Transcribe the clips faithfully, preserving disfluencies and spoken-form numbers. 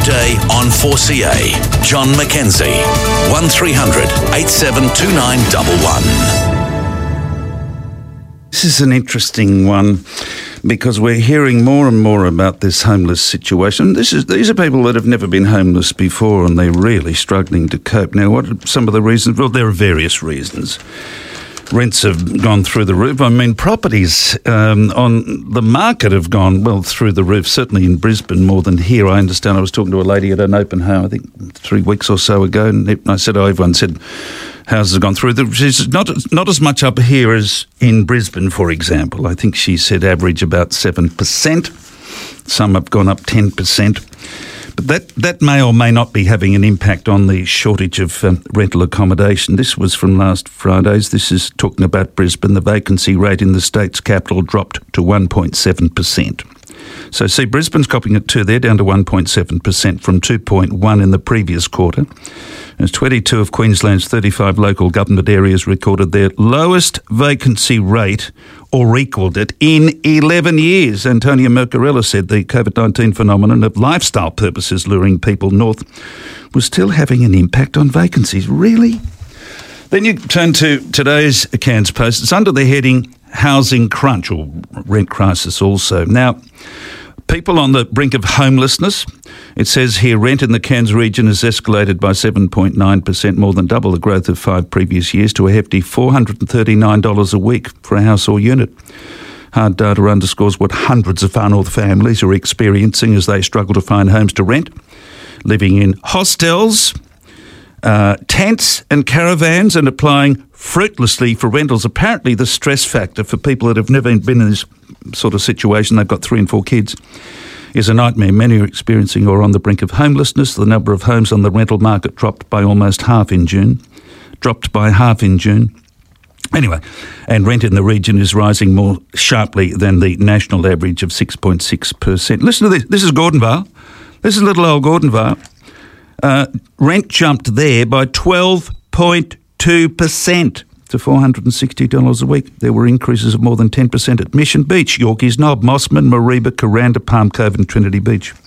Today on four C A. John McKenzie. one three hundred eight seven two nine one one. This is an interesting one because we're hearing more and more about this homeless situation. This is These are people that have never been homeless before and they're really struggling to cope. Now, what are some of the reasons? Well, there are various reasons. Rents have gone through the roof. I mean, properties um, on the market have gone, well, through the roof, certainly in Brisbane more than here. I understand I was talking to a lady at an open house, I think three weeks or so ago, and I said, oh, everyone said houses have gone through. The, she's not, not as much up here as in Brisbane, for example. I think she said average about seven percent. Some have gone up ten percent. But that, that may or may not be having an impact on the shortage of um, rental accommodation. This was from last Friday's. This is talking about Brisbane. The vacancy rate in the state's capital dropped to one point seven percent. So see, Brisbane's copying it too. They're down to one point seven percent from two point one in the previous quarter. As twenty-two of Queensland's thirty-five local government areas recorded their lowest vacancy rate or equalled it in eleven years. Antonia Mercarella said the COVID nineteen phenomenon of lifestyle purposes luring people north was still having an impact on vacancies. Really? Then you turn to today's Cairns Post. It's under the heading Housing Crunch, or Rent Crisis also. Now, people on the brink of homelessness. It says here rent in the Cairns region has escalated by seven point nine percent, more than double the growth of five previous years, to a hefty four hundred thirty-nine dollars a week for a house or unit. Hard data underscores what hundreds of far north families are experiencing as they struggle to find homes to rent, living in hostels, uh, tents and caravans, and applying fruitlessly for rentals. Apparently the stress factor for people that have never been in this sort of situation, they've got three and four kids, is a nightmare. Many are experiencing or on the brink of homelessness. The number of homes on the rental market dropped by almost half in June. Dropped by half in June. Anyway, and rent in the region is rising more sharply than the national average of six point six percent. Listen to this. This is Gordonvale. This is little old Gordonvale. Uh, rent jumped there by twelve point two percent. To four hundred sixty dollars a week. There were increases of more than ten percent at Mission Beach, Yorkeys Knob, Mossman, Mareeba, Kuranda, Palm Cove and Trinity Beach.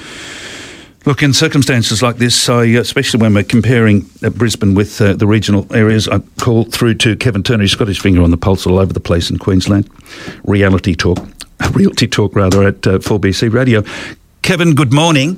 Look, in circumstances like this, I, especially when we're comparing uh, Brisbane with uh, the regional areas, I call through to Kevin Turner. He's got his finger on the pulse all over the place in Queensland. Reality talk, realty talk rather, at uh, four B C Radio. Kevin, good morning.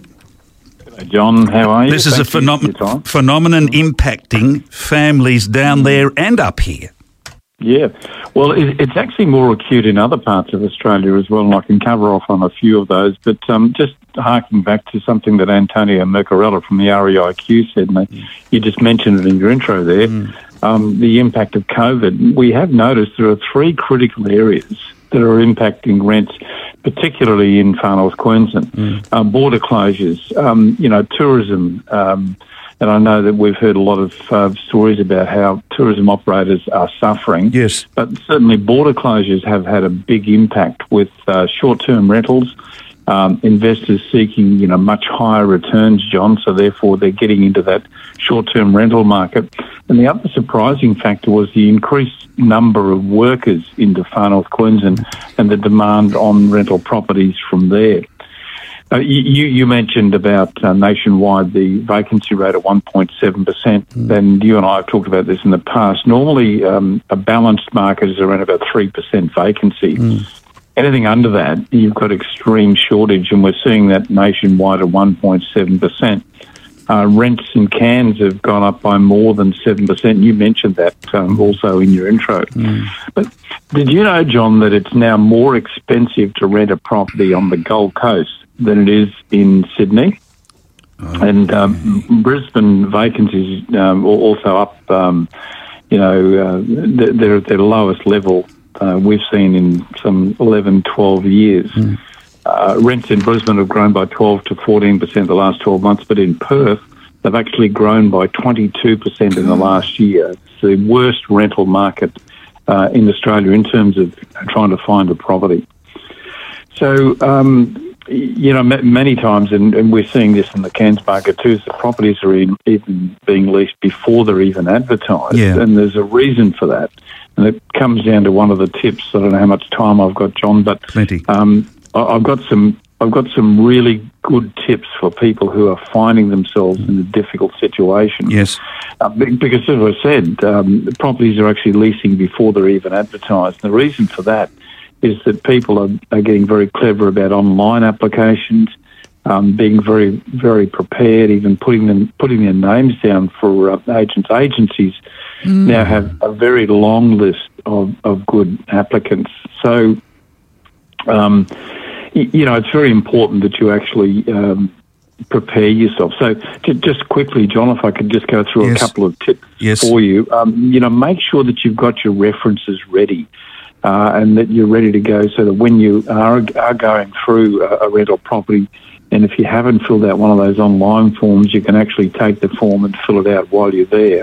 John, how are you? This is Thank a phenom- phenomenon impacting families down there and up here. Yeah. Well, it, it's actually more acute in other parts of Australia as well, and I can cover off on a few of those. But um, just harking back to something that Antonia Mercarella from the R E I Q said, and mm. you just mentioned it in your intro there, mm. um, the impact of COVID. We have noticed there are three critical areas that are impacting rents, particularly in far north Queensland. Mm. Uh, border closures, um, you know, tourism, um, and I know that we've heard a lot of uh, stories about how tourism operators are suffering. Yes. But certainly border closures have had a big impact with uh, short-term rentals, um, investors seeking, you know, much higher returns, John, so therefore they're getting into that short-term rental market. And the other surprising factor was the increased number of workers into far north Queensland and the demand on rental properties from there. Uh, you, you mentioned about uh, nationwide the vacancy rate at one point seven percent. Mm. And you and I have talked about this in the past. Normally, um, a balanced market is around about three percent vacancy. Mm. Anything under that, you've got extreme shortage, and we're seeing that nationwide at one point seven percent. Uh, rents in Cairns have gone up by more than seven percent. You mentioned that um, also in your intro. Mm. But did you know, John, that it's now more expensive to rent a property on the Gold Coast than it is in Sydney? Oh. And um, Brisbane vacancies um, are also up, um, you know, uh, they're at their lowest level uh, we've seen in some eleven, twelve years. Mm. Uh, rents in Brisbane have grown by twelve to fourteen percent the last twelve months, but in Perth, they've actually grown by twenty-two percent in the last year. It's the worst rental market uh, in Australia in terms of trying to find a property. So, um, you know, m- many times, and, and we're seeing this in the Cairns market too, is the properties are in, even being leased before they're even advertised. Yeah. And there's a reason for that. And it comes down to one of the tips. I don't know how much time I've got, John, but Plenty. Um, I've got some I've got some really good tips for people who are finding themselves in a difficult situation. Yes. Uh, because, as I said, um, properties are actually leasing before they're even advertised. And the reason for that is that people are, are getting very clever about online applications, um, being very, very prepared, even putting them putting their names down for uh, agents. Agencies mm. now have a very long list of, of good applicants. So, um, y- you know, it's very important that you actually um, prepare yourself. So, to, just quickly, John, if I could just go through yes. a couple of tips yes. for you. Um, you know, make sure that you've got your references ready. Uh, and that you're ready to go, so that when you are, are going through a, a rental property, and if you haven't filled out one of those online forms, you can actually take the form and fill it out while you're there.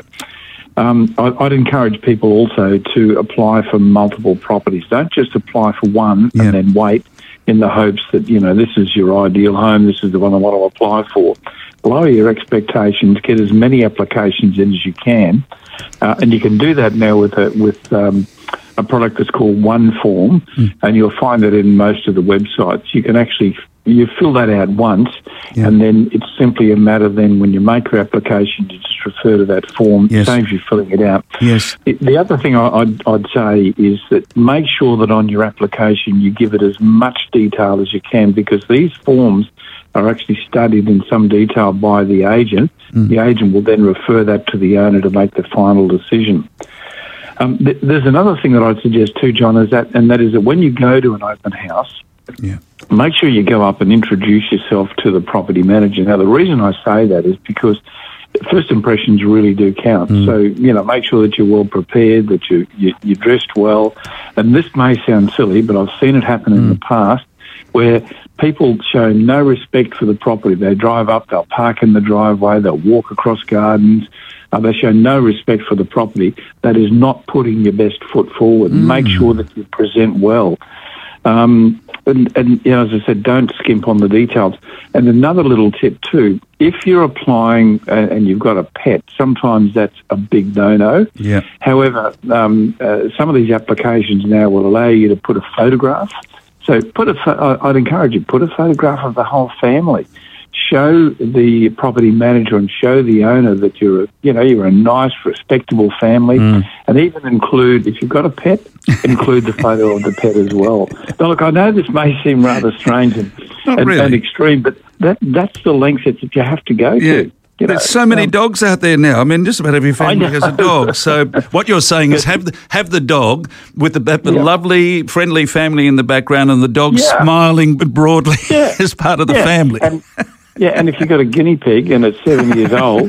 Um, I, I'd encourage people also to apply for multiple properties. Don't just apply for one yeah. and then wait in the hopes that, you know, this is your ideal home, this is the one I want to apply for. Lower your expectations, get as many applications in as you can, uh, and you can do that now with a, with um, a product that's called OneForm, mm. and you'll find that in most of the websites. You can actually, you fill that out once, yeah. and then it's simply a matter then when you make your application, you just refer to that form, yes. saves you filling it out. Yes. It, the other thing I, I'd, I'd say is that make sure that on your application you give it as much detail as you can, because these forms are actually studied in some detail by the agent. Mm. The agent will then refer that to the owner to make the final decision. Um, th- there's another thing that I'd suggest too, John, is that, and that is that when you go to an open house, yeah. make sure you go up and introduce yourself to the property manager. Now, the reason I say that is because first impressions really do count. Mm. So, you know, make sure that you're well prepared, that you, you, you're dressed well. And this may sound silly, but I've seen it happen mm. in the past where people show no respect for the property. They drive up, they'll park in the driveway, they'll walk across gardens. Uh, they show no respect for the property. That is not putting your best foot forward. Mm. Make sure that you present well. Um, and, and you know, as I said, don't skimp on the details. And another little tip too, if you're applying uh, and you've got a pet, sometimes that's a big no-no. Yeah. However, um, uh, some of these applications now will allow you to put a photograph. So put a pho- I'd encourage you, put a photograph of the whole family. Show the property manager and show the owner that you're, a, you know, you're a nice, respectable family, mm. and even include, if you've got a pet, include the photo of the pet as well. Now, look, I know this may seem rather strange and, and, really. and extreme, but that that's the lengths that you have to go yeah. to. You know, There's so many um, dogs out there now. I mean, just about every family has a dog. So what you're saying is have the, have the dog with the, the yeah. lovely, friendly family in the background and the dog yeah. smiling broadly yeah. as part of the yeah. family. And, yeah, and if you've got a guinea pig and it's seven years old,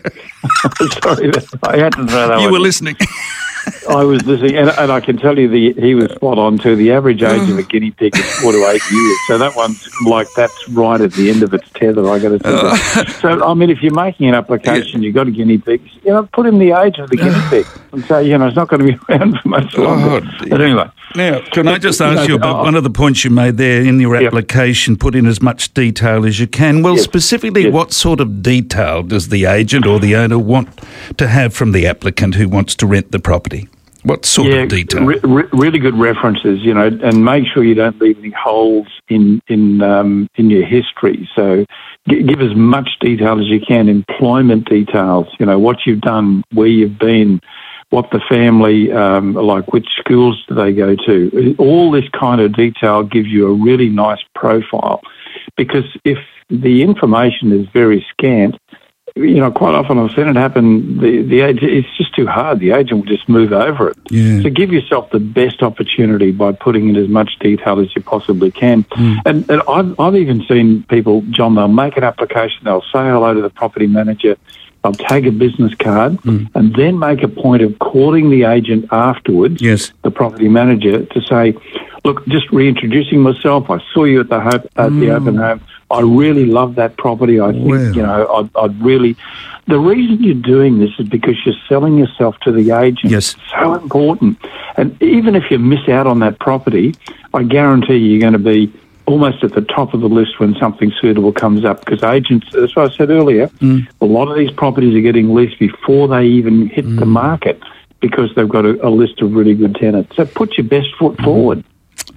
sorry, I had to throw that You one were in. listening. I was listening, and, and I can tell you the he was spot on too. The average age of a guinea pig is four to eight years, so that one's like that's right at the end of its tether. I got to tell you. So I mean, if you're making an application, you've got a guinea pig, you know, put in the age of the guinea pig and say, you know, it's not going to be around for much longer. Oh, but anyway. Now, can I just ask you about one of the points you made there in your application, put in as much detail as you can. Well, yes. specifically, yes. what sort of detail does the agent or the owner want to have from the applicant who wants to rent the property? What sort yeah, of detail? Re- re- really good references, you know, and make sure you don't leave any holes in in um, in your history. So g- give as much detail as you can, employment details, you know, what you've done, where you've been, what the family, um, like which schools do they go to. All this kind of detail gives you a really nice profile, because if the information is very scant, you know, quite often I've seen it happen, the, the agent, it's just too hard. The agent will just move over it. Yeah. So give yourself the best opportunity by putting in as much detail as you possibly can. Mm. And, and I've, I've even seen people, John, they'll make an application, they'll say hello to the property manager, they'll tag a business card, mm. and then make a point of calling the agent afterwards, yes. the property manager, to say, look, just reintroducing myself, I saw you at the, hope, at mm. the open home. I really love that property. I think, wow. you know, I'd, I'd really... The reason you're doing this is because you're selling yourself to the agent. Yes. It's so important. And even if you miss out on that property, I guarantee you you're going to be almost at the top of the list when something suitable comes up, because agents, as I said earlier, mm. a lot of these properties are getting leased before they even hit mm. the market because they've got a, a list of really good tenants. So put your best foot mm. forward.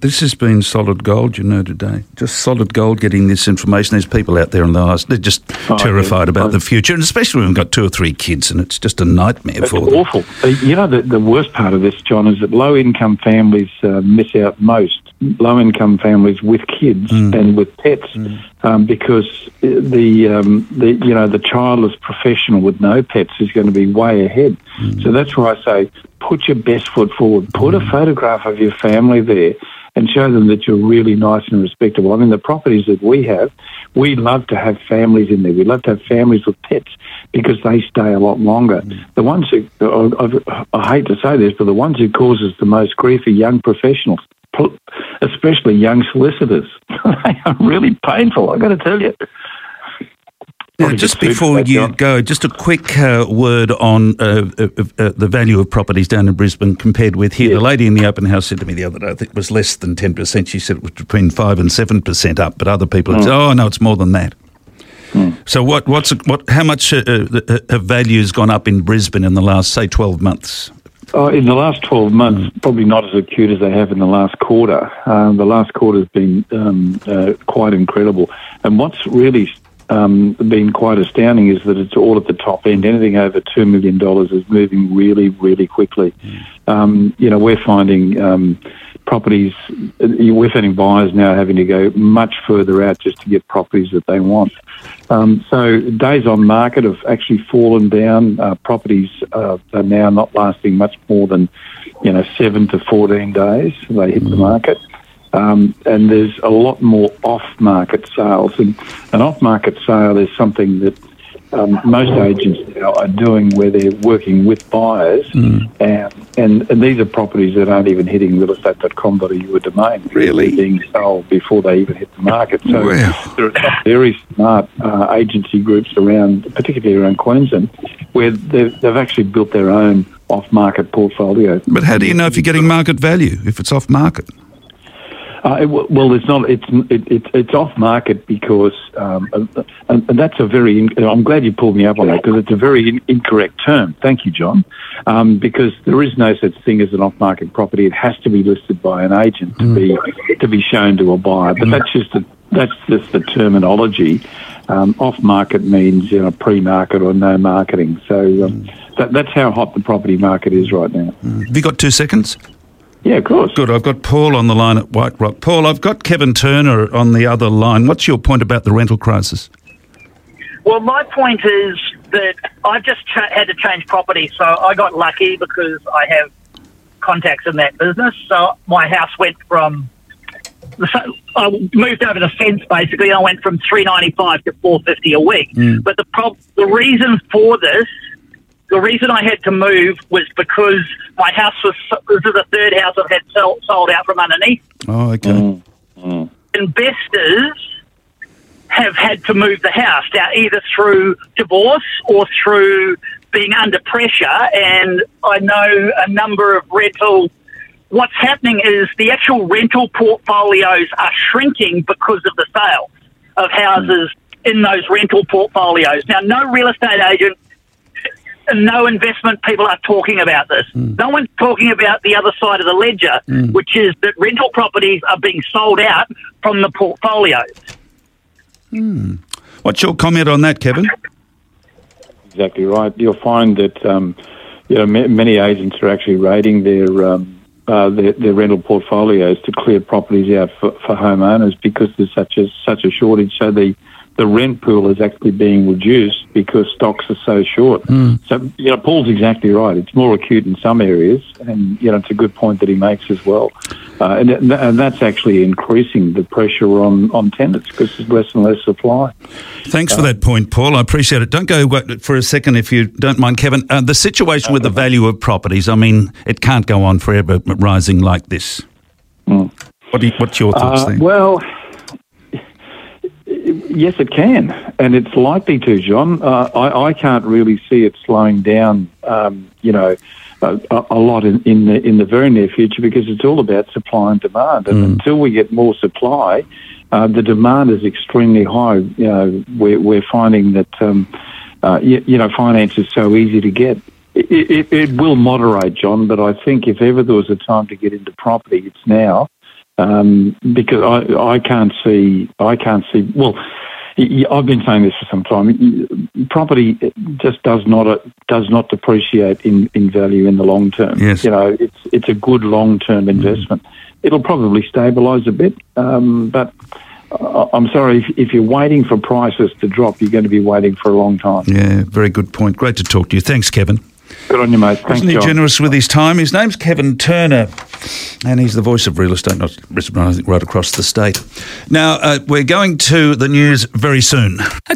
This has been solid gold, you know, today. Just solid gold getting this information. There's people out there in the last, they're just oh, terrified yeah. about oh. the future, and especially when we've got two or three kids, and it's just a nightmare it's for them. It's awful. You know, the, the worst part of this, John, is that low-income families uh, miss out most. Low-income families with kids mm. and with pets, mm. um, because the um, the you know the childless professional with no pets is going to be way ahead. Mm. So that's why I say put your best foot forward. Put mm. a photograph of your family there and show them that you're really nice and respectable. I mean, the properties that we have, we love to have families in there. We love to have families with pets because they stay a lot longer. Mm. The ones who I, I hate to say this, but the ones who causes the most grief are young professionals, especially young solicitors. They are really painful, I've got to tell you. Now, just before you go, just a quick uh, word on uh, uh, uh, the value of properties down in Brisbane compared with here. Yeah. The lady in the open house said to me the other day, I think it was less than ten percent. She said it was between five and seven percent up, but other people have mm. said, oh, no, it's more than that. Mm. So what? What's what? How much uh, uh, uh, value has gone up in Brisbane in the last, say, twelve months? Oh, in the last twelve months, mm. probably not as acute as they have in the last quarter. Um, the last quarter has been um, uh, quite incredible. And what's really um, been quite astounding is that it's all at the top end. Anything over two million dollars is moving really, really quickly. Mm. Um, you know, we're finding um, properties, we're finding buyers now having to go much further out just to get properties that they want. Um, so days on market have actually fallen down. Uh, properties uh, are now not lasting much more than, you know, seven to fourteen days. They hit the market. Um, and there's a lot more off-market sales. And an off-market sale is something that um, most agents now are doing where they're working with buyers. Mm. And, and, and these are properties that aren't even hitting real estate dot com dot a u a domain. Really? They're being sold before they even hit the market. So wow. there are some very smart uh, agency groups around, particularly around Queensland, where they've, they've actually built their own off-market portfolio. But how do you know if you're getting market value, if it's off-market? Uh, it, well, it's not. It's it, it, it's off market because, um, and, and that's a very. I'm glad you pulled me up on that because it's a very in, incorrect term. Thank you, John. Um, because there is no such thing as an off market property. It has to be listed by an agent to mm. be to be shown to a buyer. But that's just a, that's just the terminology. Um, off market means, you know, pre market or no marketing. So um, that, that's how hot the property market is right now. Mm. Have you got two seconds? Yeah, of course. Good. I've got Paul on the line at White Rock. Paul, I've got Kevin Turner on the other line. What's your point about the rental crisis? Well, my point is that I've just ch- had to change property, so I got lucky because I have contacts in that business. So my house went from, so I moved over the fence basically. I went from three ninety-five to four fifty a week. Mm. But the prob- the reason for this. The reason I had to move was because my house was, this is the third house I've had sold, sold out from underneath. Oh, okay. Mm. Mm. Investors have had to move the house now, either through divorce or through being under pressure. And I know a number of rental, what's happening is the actual rental portfolios are shrinking because of the sale of houses mm. in those rental portfolios. Now, no real estate agent, no investment people are talking about this. Mm. No one's talking about the other side of the ledger, mm. which is that rental properties are being sold out from the portfolios. Mm. What's your comment on that, Kevin? Exactly right. You'll find that um, you know m- many agents are actually raiding their, um, uh, their their rental portfolios to clear properties out for, for homeowners because there's such a such a shortage. So the the rent pool is actually being reduced because stocks are so short. Mm. So, you know, Paul's exactly right. It's more acute in some areas, and, you know, it's a good point that he makes as well. Uh, and, and that's actually increasing the pressure on, on tenants because there's less and less supply. Thanks uh, for that point, Paul. I appreciate it. Don't go for a second, if you don't mind, Kevin. Uh, the situation with the value of properties, I mean, it can't go on forever rising like this. Mm. What do you, what's your thoughts uh, there? Well... Yes, it can, and it's likely to, John. Uh, I, I can't really see it slowing down, um, you know, a, a lot in, in the in the very near future because it's all about supply and demand. And mm. until we get more supply, uh, the demand is extremely high. You know, we're, we're finding that, um, uh, you, you know, finance is so easy to get. It, it, it will moderate, John, but I think if ever there was a time to get into property, it's now. um, because I, I can't see, I can't see, well, I've been saying this for some time. Property just does not does not depreciate in, in value in the long term. Yes. You know, it's it's a good long term investment. Mm. It'll probably stabilise a bit, um, but I'm sorry, if, if you're waiting for prices to drop, you're going to be waiting for a long time. Yeah, very good point. Great to talk to you. Thanks, Kevin. Good on you, mate. Thanks, Wasn't he John. generous with his time? His name's Kevin Turner, and he's the voice of real estate, not Brisbane, I think, right across the state. Now, uh, we're going to the news very soon.